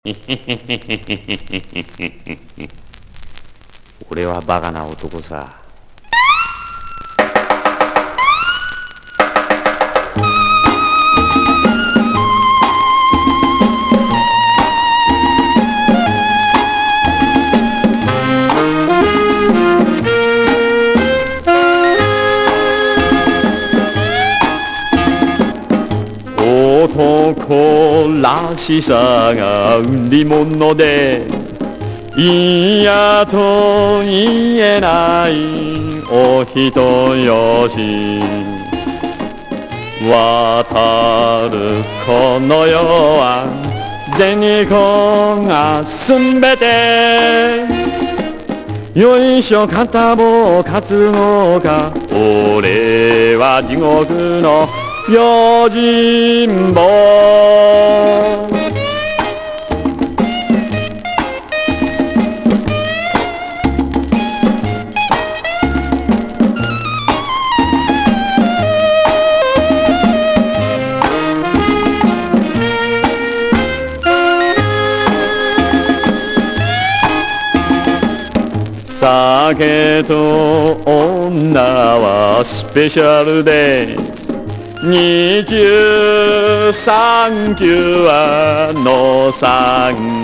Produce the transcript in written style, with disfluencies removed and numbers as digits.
俺はバカな男さ。 男らしさが売り物で嫌と言えないお人よし渡るこの世は銭子がすべてよいしょ片棒担つのか俺は地獄の用心棒酒と女はスペシャルで2級3級はの3